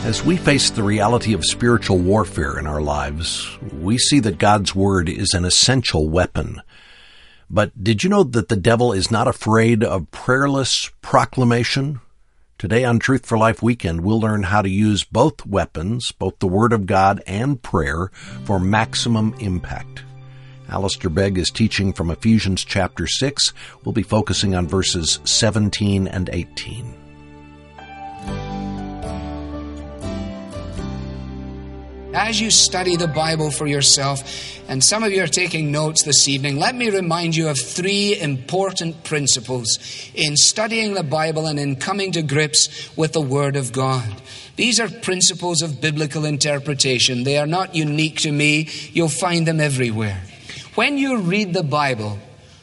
As we face the reality of spiritual warfare in our lives, we see that God's Word is an essential weapon. But did you know that the devil is not afraid of prayerless proclamation? Today on Truth for Life Weekend, we'll learn how to use both weapons, both the Word of God and prayer, for maximum impact. Alistair Begg is teaching from Ephesians chapter 6. We'll be focusing on verses 17 and 18. As you study the Bible for yourself, and some of you are taking notes this evening, let me remind you of three important principles in studying the Bible and in coming to grips with the Word of God. These are principles of biblical interpretation. They are not unique to me. You'll find them everywhere. When you read the Bible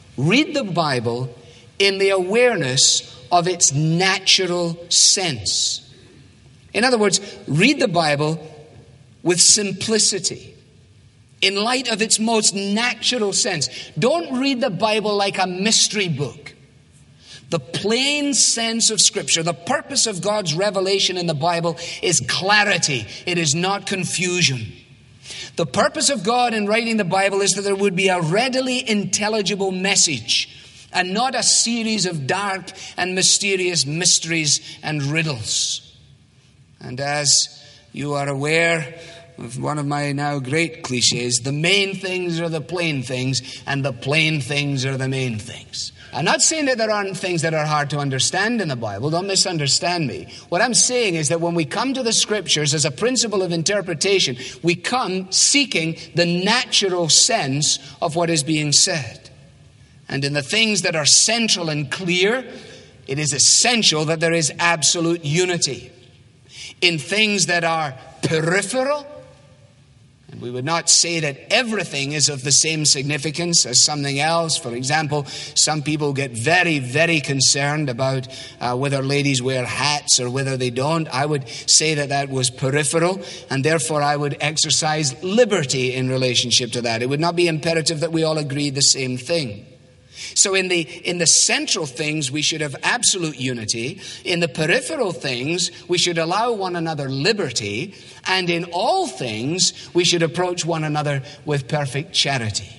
in the awareness of its natural sense. In other words, read the Bible with simplicity, in light of its most natural sense. Don't read the Bible like a mystery book. The plain sense of Scripture, the purpose of God's revelation in the Bible is clarity. It is not confusion. The purpose of God in writing the Bible is that there would be a readily intelligible message and not a series of dark and mysterious mysteries and riddles. And as you are aware of one of my now great cliches, the main things are the plain things, and the plain things are the main things. I'm not saying that there aren't things that are hard to understand in the Bible. Don't misunderstand me. What I'm saying is that when we come to the Scriptures as a principle of interpretation, we come seeking the natural sense of what is being said. And in the things that are central and clear, it is essential that there is absolute unity. In things that are peripheral, and we would not say that everything is of the same significance as something else. For example, some people get very, very concerned about whether ladies wear hats or whether they don't. I would say that that was peripheral, and therefore I would exercise liberty in relationship to that. It would not be imperative that we all agree the same thing. So in the central things, we should have absolute unity. In the peripheral things, we should allow one another liberty. And in all things, we should approach one another with perfect charity.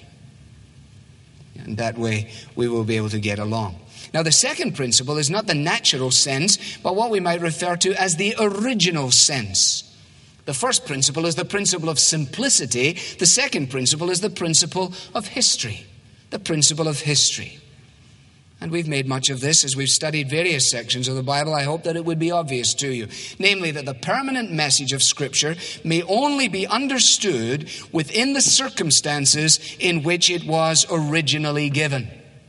And that way, we will be able to get along. Now, the second principle is not the natural sense, but what we might refer to as the original sense. The first principle is the principle of simplicity. The second principle is the principle of history. The principle of history. And we've made much of this as we've studied various sections of the Bible. I hope that it would be obvious to you. Namely, that the permanent message of Scripture may only be understood within the circumstances in which it was originally given.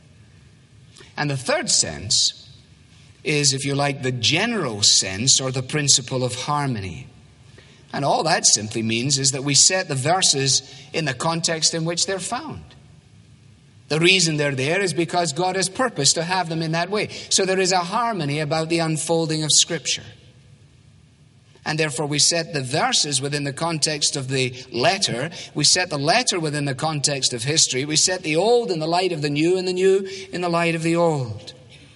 And the third sense is, if you like, the general sense or the principle of harmony. And all that simply means is that we set the verses in the context in which they're found. The reason they're there is because God has purposed to have them in that way. So there is a harmony about the unfolding of Scripture. And therefore we set the verses within the context of the letter. We set the letter within the context of history. We set the old in the light of the new and the new in the light of the old.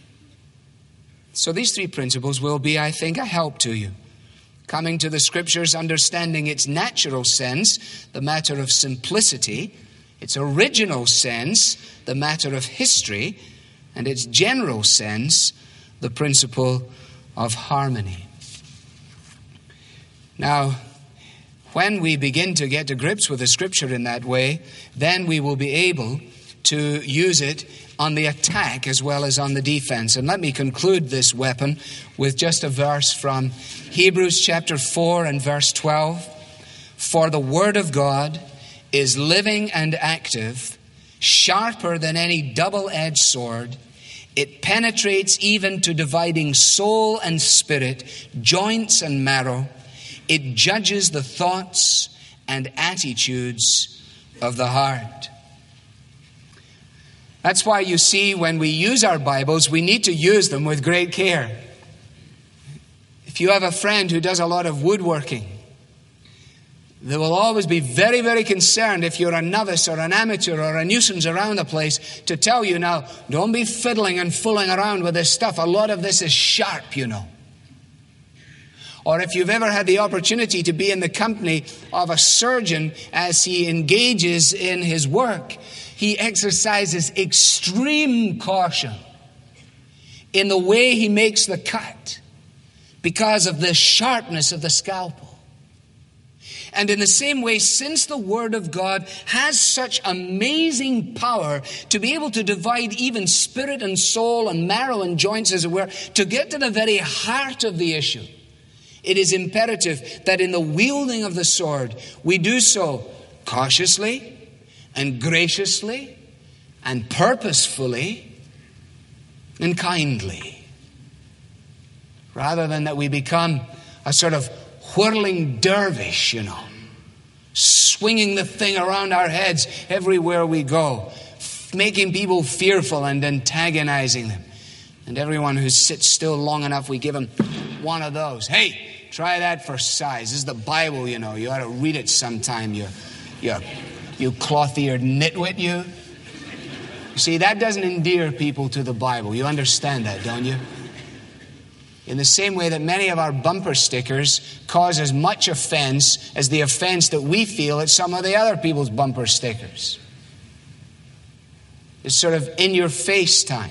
So these three principles will be, I think, a help to you. Coming to the Scriptures, understanding its natural sense, the matter of simplicity, its original sense, the matter of history, and its general sense, the principle of harmony. Now, when we begin to get to grips with the Scripture in that way, then we will be able to use it on the attack as well as on the defense. And let me conclude this weapon with just a verse from Hebrews chapter 4 and verse 12. For the Word of God is living and active, sharper than any double-edged sword. It penetrates even to dividing soul and spirit, joints and marrow. It judges the thoughts and attitudes of the heart. That's why you see when we use our Bibles, we need to use them with great care. If you have a friend who does a lot of woodworking, they will always be very, very concerned if you're a novice or an amateur or a nuisance around the place to tell you, now, don't be fiddling and fooling around with this stuff. A lot of this is sharp, you know. Or if you've ever had the opportunity to be in the company of a surgeon as he engages in his work, he exercises extreme caution in the way he makes the cut because of the sharpness of the scalpel. And in the same way, since the Word of God has such amazing power to be able to divide even spirit and soul and marrow and joints, as it were, to get to the very heart of the issue, it is imperative that in the wielding of the sword, we do so cautiously and graciously and purposefully and kindly, rather than that we become a sort of whirling dervish, swinging the thing around our heads everywhere we go, making people fearful and antagonizing them. And everyone who sits still long enough, we give them one of those. Hey, try that for size. This is the Bible, you ought to read it sometime, you cloth-eared nitwit, you. You see, that doesn't endear people to the Bible. You understand that, don't you? In the same way that many of our bumper stickers cause as much offense as the offense that we feel at some of the other people's bumper stickers. It's sort of in-your-face time.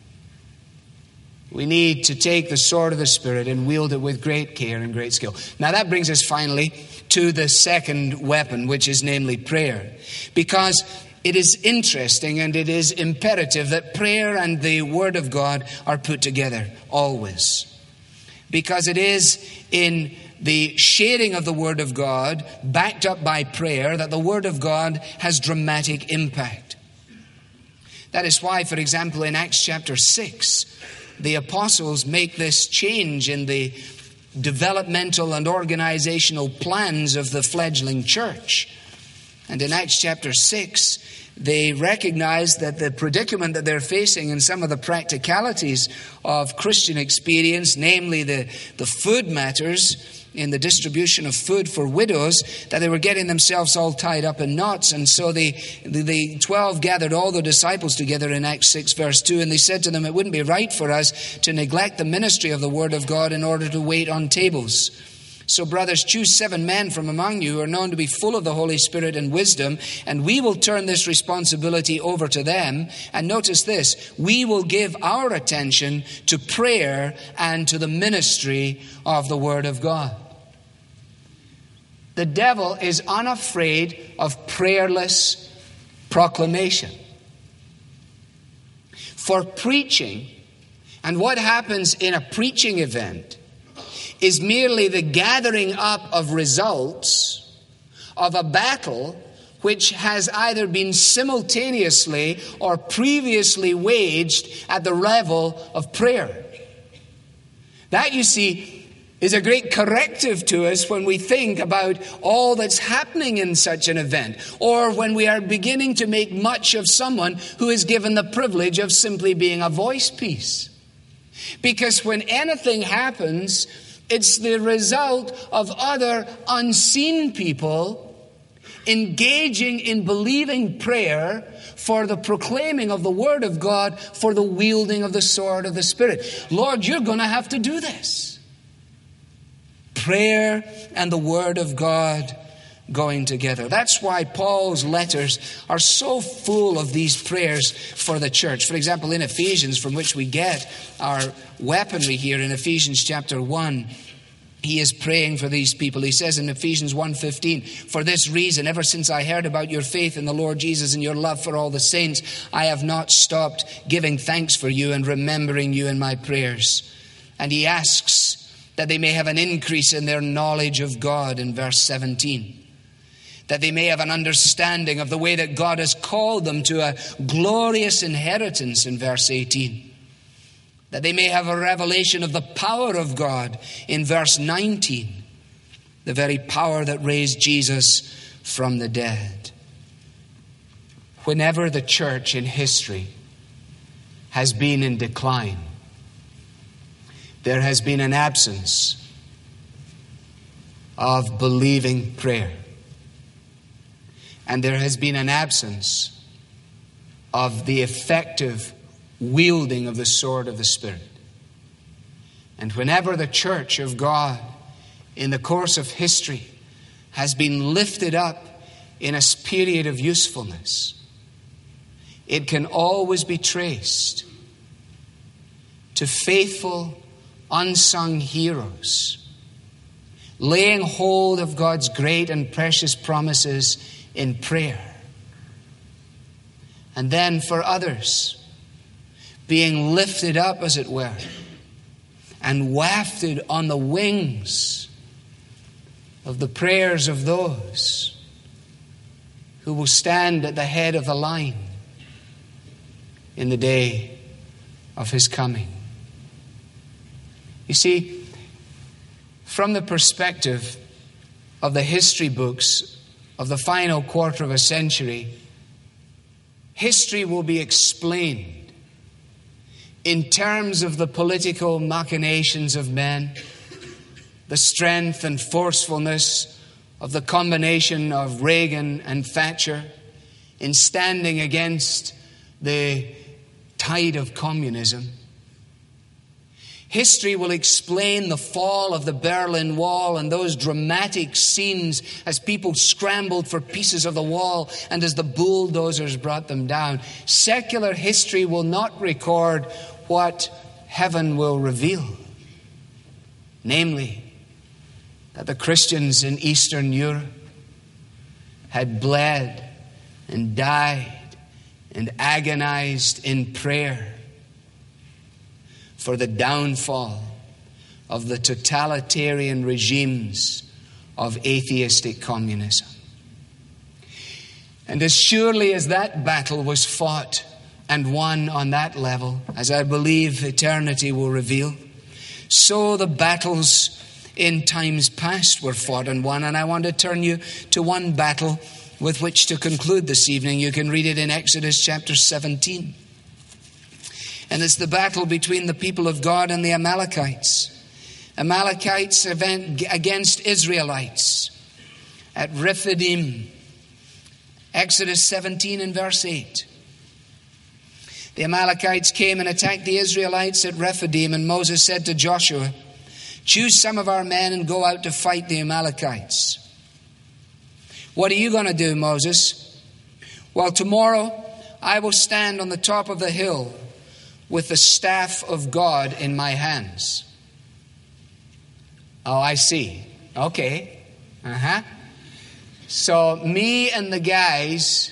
We need to take the sword of the Spirit and wield it with great care and great skill. Now that brings us finally to the second weapon, which is namely prayer. Because it is interesting and it is imperative that prayer and the Word of God are put together always. Because it is in the sharing of the Word of God, backed up by prayer, that the Word of God has dramatic impact. That is why, for example, in Acts chapter 6, the apostles make this change in the developmental and organizational plans of the fledgling church. And in Acts chapter 6, they recognize that the predicament that they're facing in some of the practicalities of Christian experience, namely the food matters in the distribution of food for widows, that they were getting themselves all tied up in knots. And so the 12 gathered all the disciples together in Acts 6 verse 2, and they said to them, it wouldn't be right for us to neglect the ministry of the Word of God in order to wait on tables. So, brothers, choose 7 men from among you who are known to be full of the Holy Spirit and wisdom, and we will turn this responsibility over to them. And notice this, we will give our attention to prayer and to the ministry of the Word of God. The devil is unafraid of prayerless proclamation. For preaching, and what happens in a preaching event is merely the gathering up of results of a battle which has either been simultaneously or previously waged at the level of prayer. That, you see, is a great corrective to us when we think about all that's happening in such an event, or when we are beginning to make much of someone who is given the privilege of simply being a voice piece. Because when anything happens, it's the result of other unseen people engaging in believing prayer for the proclaiming of the Word of God, for the wielding of the sword of the Spirit. Lord, you're going to have to do this. Prayer and the Word of God going together. That's why Paul's letters are so full of these prayers for the church. For example, in Ephesians, from which we get our weaponry here, in Ephesians chapter 1, he is praying for these people. He says in Ephesians 1:15, for this reason, ever since I heard about your faith in the Lord Jesus and your love for all the saints, I have not stopped giving thanks for you and remembering you in my prayers. And he asks that they may have an increase in their knowledge of God in verse 17. That they may have an understanding of the way that God has called them to a glorious inheritance in verse 18. That they may have a revelation of the power of God in verse 19. The very power that raised Jesus from the dead. Whenever the church in history has been in decline, there has been an absence of believing prayer. And there has been an absence of the effective wielding of the sword of the Spirit. And whenever the church of God in the course of history has been lifted up in a period of usefulness, it can always be traced to faithful, unsung heroes laying hold of God's great and precious promises in prayer. And then for others, being lifted up, as it were, and wafted on the wings of the prayers of those who will stand at the head of the line in the day of His coming. You see, from the perspective of the history books of the final quarter of a century, history will be explained in terms of the political machinations of men, the strength and forcefulness of the combination of Reagan and Thatcher in standing against the tide of communism. History will explain the fall of the Berlin Wall and those dramatic scenes as people scrambled for pieces of the wall and as the bulldozers brought them down. Secular history will not record what heaven will reveal, namely that the Christians in Eastern Europe had bled and died and agonized in prayer for the downfall of the totalitarian regimes of atheistic communism. And as surely as that battle was fought and won on that level, as I believe eternity will reveal, so the battles in times past were fought and won. And I want to turn you to one battle with which to conclude this evening. You can read it in Exodus chapter 17. And it's the battle between the people of God and the Amalekites. Amalekites against Israelites at Rephidim. Exodus 17 and verse 8. The Amalekites came and attacked the Israelites at Rephidim, and Moses said to Joshua, "Choose some of our men and go out to fight the Amalekites." "What are you going to do, Moses?" "Well, tomorrow I will stand on the top of the hill with the staff of God in my hands." Oh, I see. Okay. So me and the guys,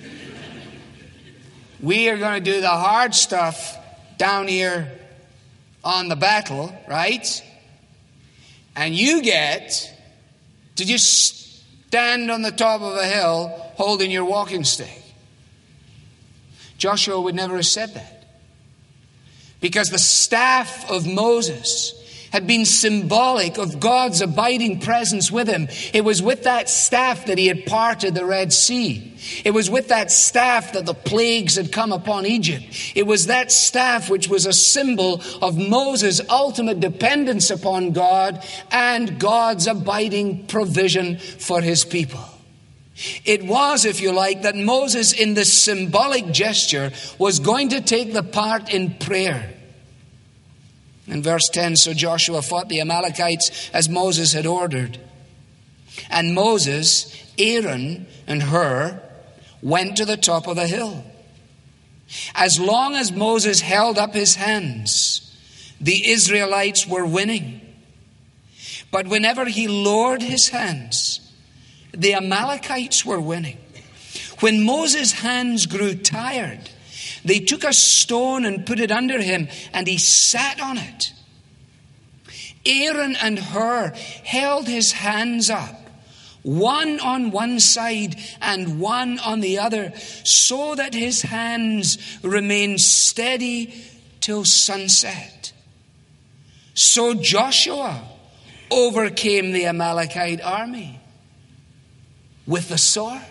we are going to do the hard stuff down here on the battle, right? And you get to just stand on the top of a hill holding your walking stick. Joshua would never have said that, because the staff of Moses had been symbolic of God's abiding presence with him. It was with that staff that he had parted the Red Sea. It was with that staff that the plagues had come upon Egypt. It was that staff which was a symbol of Moses' ultimate dependence upon God and God's abiding provision for his people. It was, if you like, that Moses in this symbolic gesture was going to take the part in prayer. In verse 10, so Joshua fought the Amalekites as Moses had ordered. And Moses, Aaron, and Hur went to the top of the hill. As long as Moses held up his hands, the Israelites were winning. But whenever he lowered his hands, the Amalekites were winning. When Moses' hands grew tired, they took a stone and put it under him, and he sat on it. Aaron and Hur held his hands up, one on one side and one on the other, so that his hands remained steady till sunset. So Joshua overcame the Amalekite army with the sword.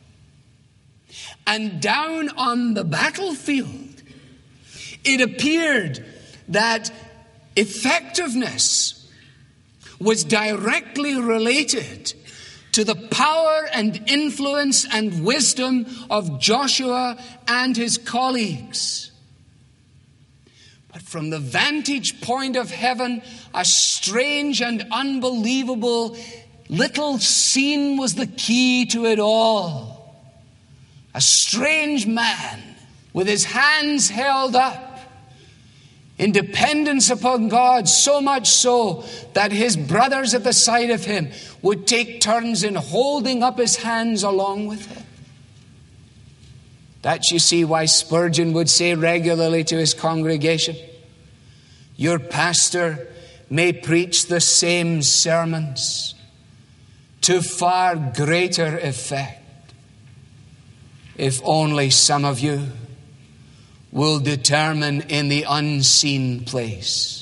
And down on the battlefield, it appeared that effectiveness was directly related to the power and influence and wisdom of Joshua and his colleagues. But from the vantage point of heaven, a strange and unbelievable little scene was the key to it all. A strange man with his hands held up in dependence upon God, so much so that his brothers at the side of him would take turns in holding up his hands along with him. That's, you see, why Spurgeon would say regularly to his congregation, your pastor may preach the same sermons to far greater effect if only some of you will determine in the unseen place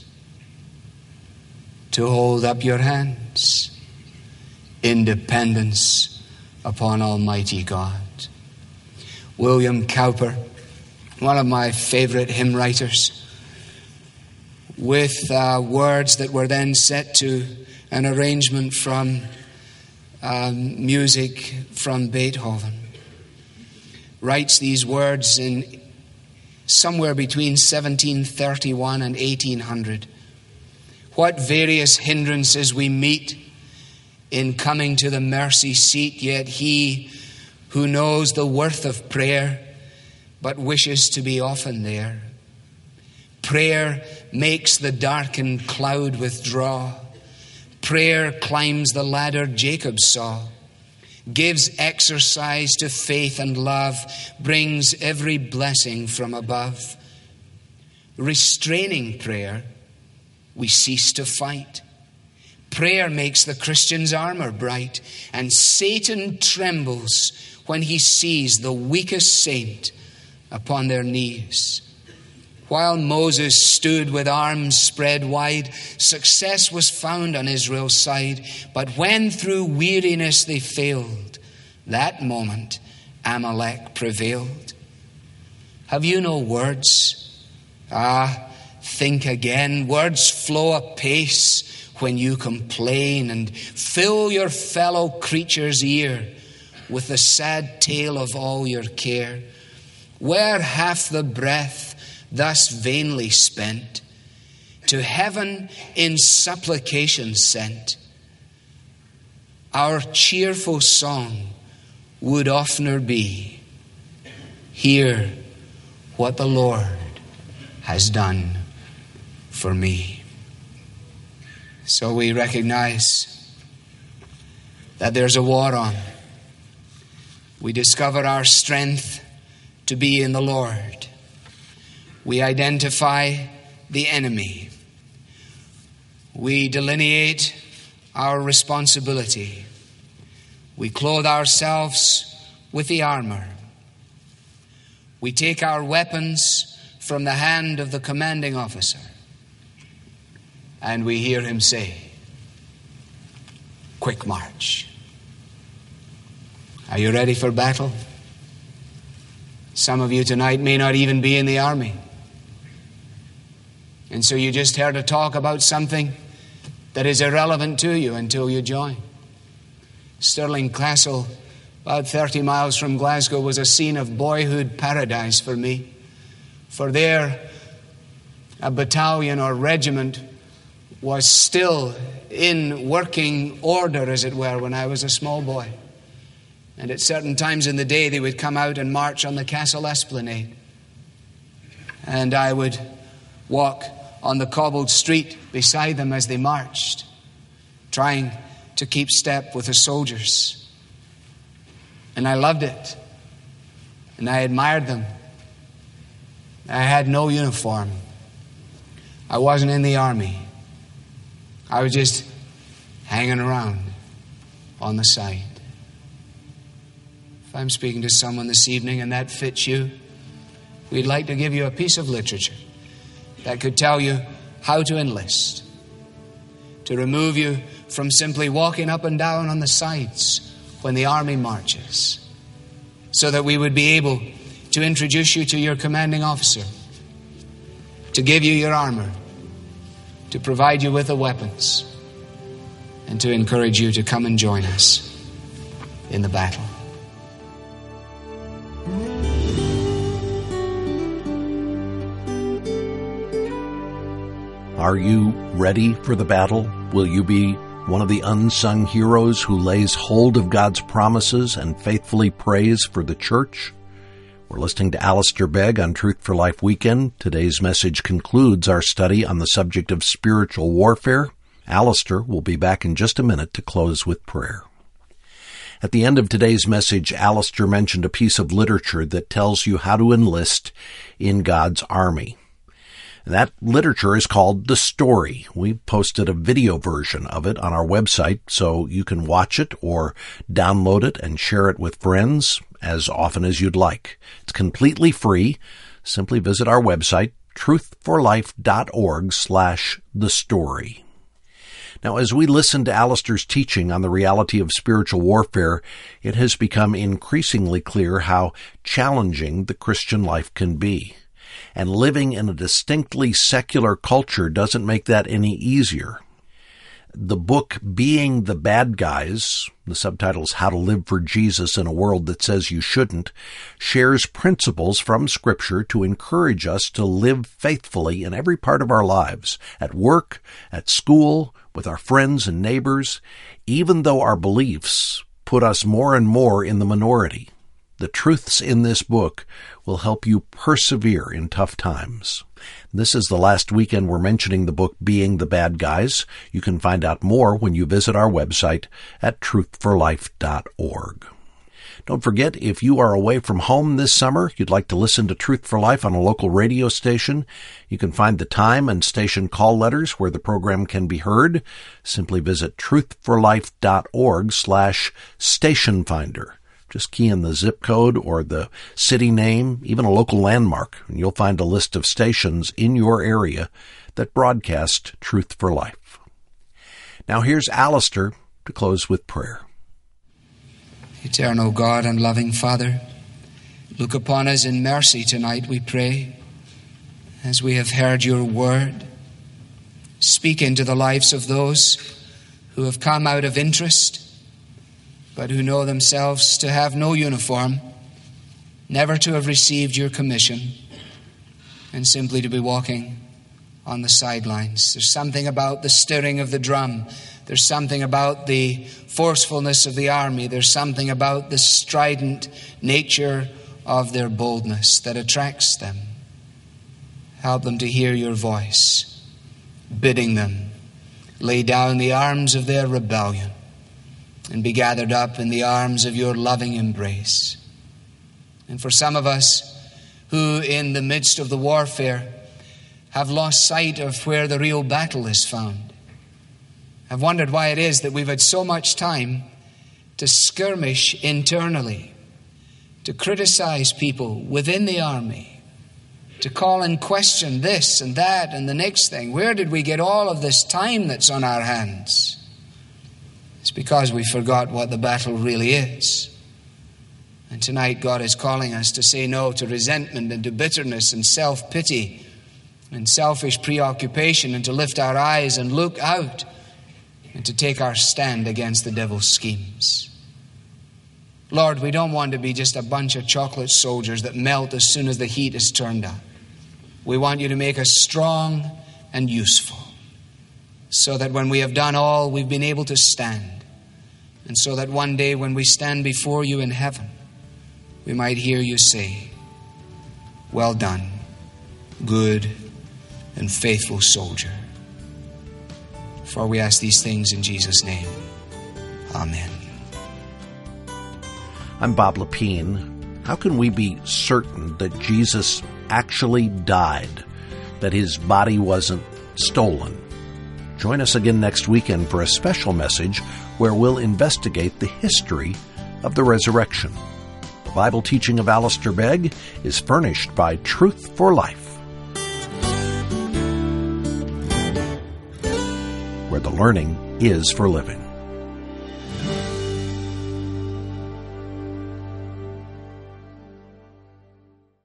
to hold up your hands in dependence upon Almighty God. William Cowper, one of my favorite hymn writers, with words that were then set to an arrangement from music from Beethoven, writes these words in somewhere between 1731 and 1800. What various hindrances we meet in coming to the mercy seat, yet he who knows the worth of prayer but wishes to be often there. Prayer makes the darkened cloud withdraw. Prayer climbs the ladder Jacob saw, gives exercise to faith and love, brings every blessing from above. Restraining prayer, we cease to fight. Prayer makes the Christian's armor bright, and Satan trembles when he sees the weakest saint upon their knees. While Moses stood with arms spread wide, success was found on Israel's side. But when through weariness they failed, that moment Amalek prevailed. Have you no words? Think again. Words flow apace when you complain and fill your fellow creature's ear with the sad tale of all your care. Where half the breath thus vainly spent, to heaven in supplication sent, our cheerful song would oftener be, hear what the Lord has done for me. So we recognize that there's a war on. We discover our strength to be in the Lord. We identify the enemy. We delineate our responsibility. We clothe ourselves with the armor. We take our weapons from the hand of the commanding officer, and we hear him say, "Quick march." Are you ready for battle? Some of you tonight may not even be in the army. And so you just heard a talk about something that is irrelevant to you until you join. Stirling Castle, about 30 miles from Glasgow, was a scene of boyhood paradise for me. For there, a battalion or regiment was still in working order, as it were, when I was a small boy. And at certain times in the day, they would come out and march on the castle esplanade. And I would walk on the cobbled street beside them as they marched, trying to keep step with the soldiers. And I loved it. And I admired them. I had no uniform. I wasn't in the army. I was just hanging around on the side. If I'm speaking to someone this evening and that fits you, we'd like to give you a piece of literature that could tell you how to enlist, to remove you from simply walking up and down on the sides when the army marches, so that we would be able to introduce you to your commanding officer, to give you your armor, to provide you with the weapons, and to encourage you to come and join us in the battle. Are you ready for the battle? Will you be one of the unsung heroes who lays hold of God's promises and faithfully prays for the church? We're listening to Alistair Begg on Truth for Life Weekend. Today's message concludes our study on the subject of spiritual warfare. Alistair will be back in just a minute to close with prayer. At the end of today's message, Alistair mentioned a piece of literature that tells you how to enlist in God's army. That literature is called The Story. We posted a video version of it on our website, so you can watch it or download it and share it with friends as often as you'd like. It's completely free. Simply visit our website, truthforlife.org/thestory. Now, as we listen to Alistair's teaching on the reality of spiritual warfare, it has become increasingly clear how challenging the Christian life can be. And living in a distinctly secular culture doesn't make that any easier. The book Being the Bad Guys, the subtitle is How to Live for Jesus in a World That Says You Shouldn't, shares principles from Scripture to encourage us to live faithfully in every part of our lives, at work, at school, with our friends and neighbors, even though our beliefs put us more and more in the minority. The truths in this book will help you persevere in tough times. This is the last weekend we're mentioning the book Being the Bad Guys. You can find out more when you visit our website at truthforlife.org. Don't forget, if you are away from home this summer, you'd like to listen to Truth for Life on a local radio station, you can find the time and station call letters where the program can be heard. Simply visit truthforlife.org/station finder. Just key in the zip code or the city name, even a local landmark, and you'll find a list of stations in your area that broadcast Truth for Life. Now here's Alistair to close with prayer. Eternal God and loving Father, look upon us in mercy tonight, we pray, as we have heard your word. Speak into the lives of those who have come out of interest, but who know themselves to have no uniform, never to have received your commission, and simply to be walking on the sidelines. There's something about the stirring of the drum. There's something about the forcefulness of the army. There's something about the strident nature of their boldness that attracts them. Help them to hear your voice, bidding them lay down the arms of their rebellion and be gathered up in the arms of your loving embrace. And for some of us who in the midst of the warfare have lost sight of where the real battle is found, I've wondered why it is that we've had so much time to skirmish internally, to criticize people within the army, to call in question this and that and the next thing. Where did we get all of this time that's on our hands? It's because we forgot what the battle really is. And tonight God is calling us to say no to resentment and to bitterness and self-pity and selfish preoccupation, and to lift our eyes and look out and to take our stand against the devil's schemes. Lord, we don't want to be just a bunch of chocolate soldiers that melt as soon as the heat is turned up. We want you to make us strong and useful, so that when we have done all, we've been able to stand. And so that one day when we stand before you in heaven, we might hear you say, "Well done, good and faithful soldier." For we ask these things in Jesus' name. Amen. I'm Bob Lepine. How can we be certain that Jesus actually died, that his body wasn't stolen? Join us again next weekend for a special message where we'll investigate the history of the resurrection. The Bible teaching of Alistair Begg is furnished by Truth for Life, where the learning is for living.